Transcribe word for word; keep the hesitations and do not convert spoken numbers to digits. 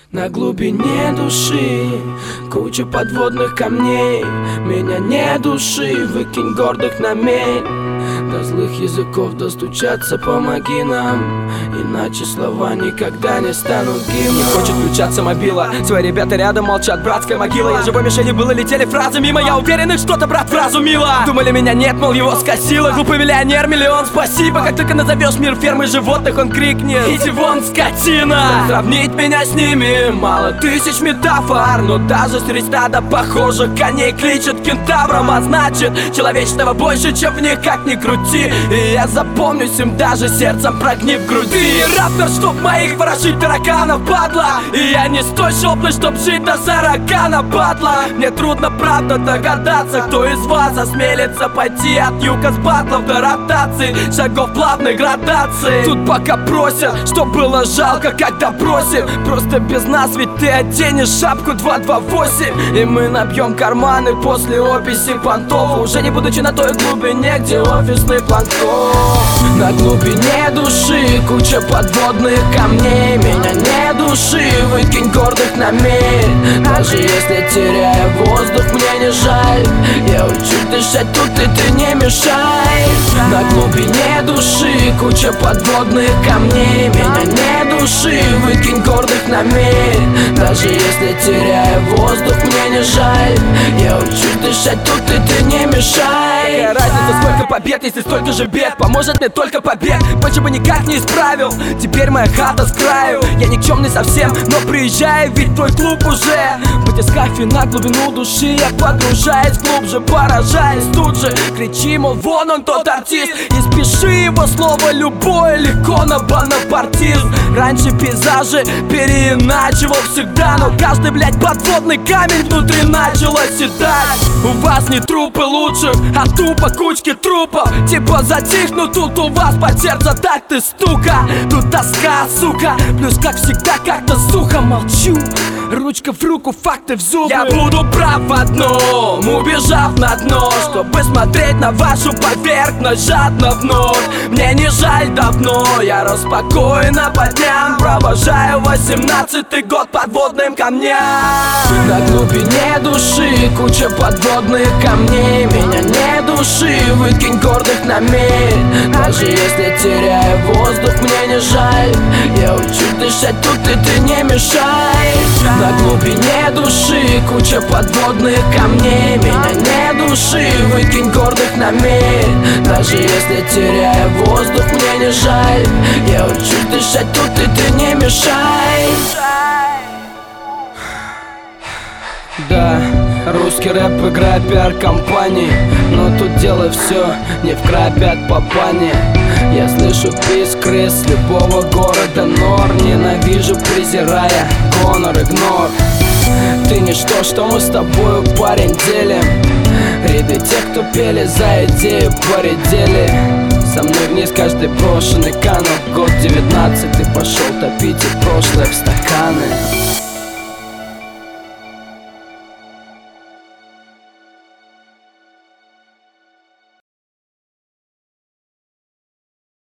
На глубине души куча подводных камней. Меня не души, выкинь гордых на мель. До злых языков достучаться помоги нам, иначе слова никогда не станут гимном. Не хочет включаться мобила, свои ребята рядом молчат, братская могила. Я живой мишени было, летели фразы мимо. Я уверен, их что-то, брат, вразумило. Думали, меня нет, мол, его скосило. Глупый миллионер, миллион, спасибо. Как только назовешь мир фермы животных, он крикнет: иди вон, скотина! Сравнить меня с ними мало тысяч метафор, но даже среди стада похоже коней кличет кентавром. А значит, человечного больше, чем в них, как ни крути. И я запомнюсь им даже сердцем, прогнив груди. Ты рэпер, чтоб моих ворошить тараканов, падла. И я не стой шоплый, чтоб жить до сорока на батла. Мне трудно, правда, догадаться, кто из вас осмелится пойти от юга с батлов до ротации, шагов плавной градации. Тут пока просят, что было жалко, когда бросим. Просто без нас ведь ты оденешь шапку два два восемь. И мы набьем карманы после описи понтов, уже не будучи на той глубине, где офисный планктон. На глубине души куча подводных камней. Меня не души, выкинь гордых на мель. Даже если теряю воздух, мне не жаль. Я учусь дышать тут, и ты не мешай. На глубине души куча подводных камней. Меня не души, выкинь гордых на мель. Даже если теряю воздух, мне не жаль. Я учусь дышать тут, и ты не мешай. Какая разница, сколько побед, если столько же бед? Поможет мне только побег, почему никак не исправил? Теперь моя хата с краю. Я никчемный совсем, но приезжаю, ведь твой клуб уже в батискафе на глубину души. Я погружаюсь глубже, поражаясь тут же. Кричи, мол, вон он тот артист, и спеши его слово любое легко на бонапартизм. Раньше пейзажи переиначивал всегда, но каждый, блядь, подводный камень внутри начал оседать. У вас не трупы лучших, а тупо кучки трупов. Типа затихнут тут у вас под сердце, так ты стука. Тут тоска, сука, плюс как всегда как-то сухо. Молчу, ручка в руку, факты в зубы. Я буду прав в одном, убежав на дно, чтобы смотреть на вашу поверхность жадно вновь. Мне не жаль давно, я распокоена по дням, провожаю восемнадцатый год подводным камням. На глубине души куча подводных камней. Меня не души, выкинь гордых на мель. Даже если теряю воздух, мне не жаль. Я учусь дышать тут, и ты не мешай. На глубине души куча подводных камней. Меня не души, выкинь гордых на мель. Даже если теряю воздух, мне не жаль. Я учусь дышать тут, и ты не мешай. Да, русский рэп, игра пиар-компании, но тут дело все не в крапе от папани. Я слышу писк крыс любого города нор. Ненавижу, презирая, гонор, игнор. Ты ничто, что мы с тобою, парень, делим. Ряды тех, кто пели за идею, поредели. Со мной вниз каждый брошенный канал. Год девятнадцатый, пошел топить и прошлое в стаканы.